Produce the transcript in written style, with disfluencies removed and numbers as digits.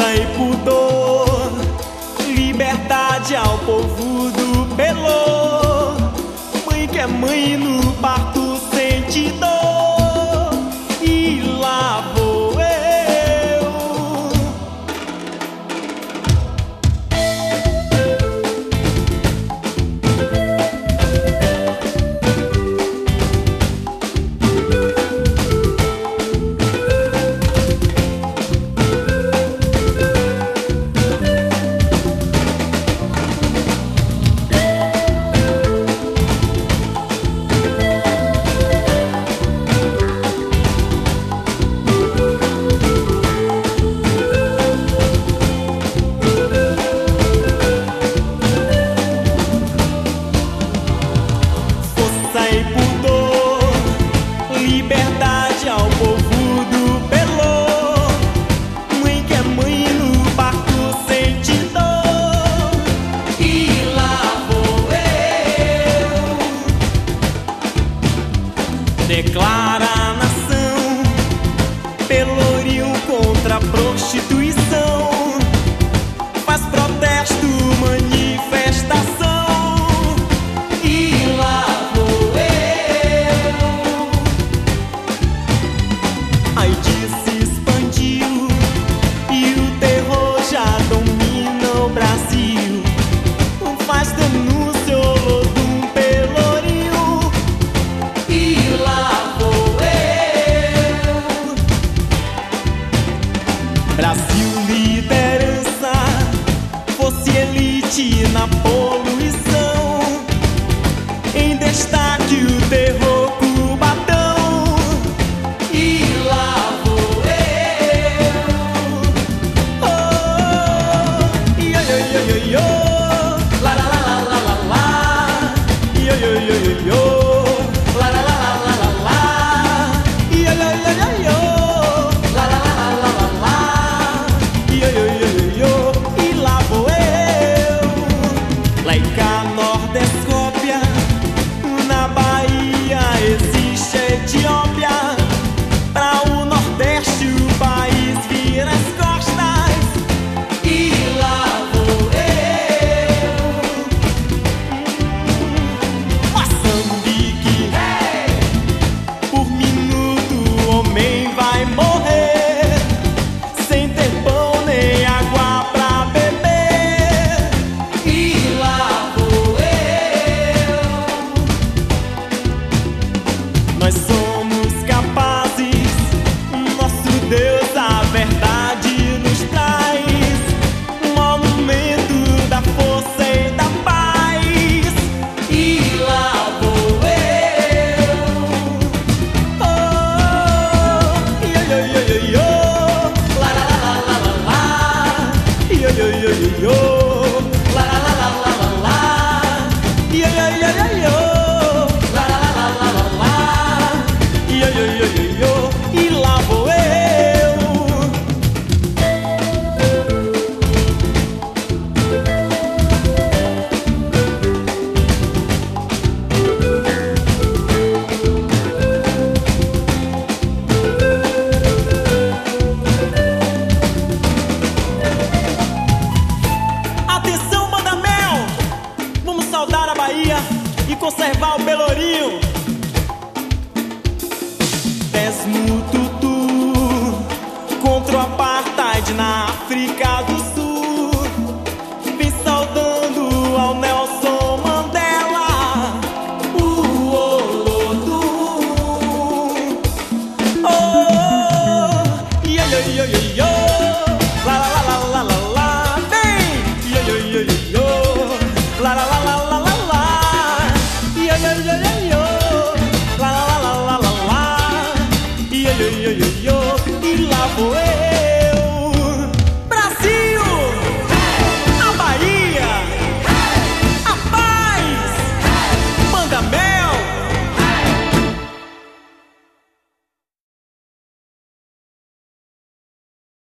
força e pudor, liberdade ao povo do Pelô. Mãe que é mãe no parto sente dor, e lá vou eu. Liberdade ao povo do Pelô. Mãe que é mãe no parto sente dor, e lá vou eu. Declara a nação Pelourinho contra a prostituição. Faz protesto, manifestação, e lá vou eu. A AIDS se expandiu e o terror já domina o Brasil. Faz denúncia, Olodum, Pelourinho, e lá vou eu. Brasil, liderança, fosse elite na poluição. Em destaque o terror cubatão, e lá vou eu. Oh, yo, yo, yo, yo, yo. La, la, la, la, la, la. Yo, yo, yo, yo, yo. La, la, la, la, la, la, la. Yo, yo, yo, yo, yo. La, la, la, la, la, la, la. Yo, yo, yo, yo, yo. E lá vou eu. Laica, Nordescópia, na Bahia existe a Etiópia. Pra o Nordeste o país vira as costas, e lá vou eu. Moçambique, hey! Por minuto o homem vai morrer, sem ter pão nem água pra beber, e lá vou eu. Nós somos capazes, nosso Deus a verdade nos traz, monumento da força e da paz, e lá vou eu. Oh, yo, yo, yo, yo, yo. La, la, la, la, la, la. Yo, yo, yo, yo, yo. La, la, la, la, la, la, la. Yo, yo, yo, yo, yo. La, la, la, la, la, la, la. Yo, yo, yo, yo, yo. E lá vou eu. Atenção, banda Mel, vamos saudar a Bahia e conservar o Pelourinho. Desmututu contra o apartheid na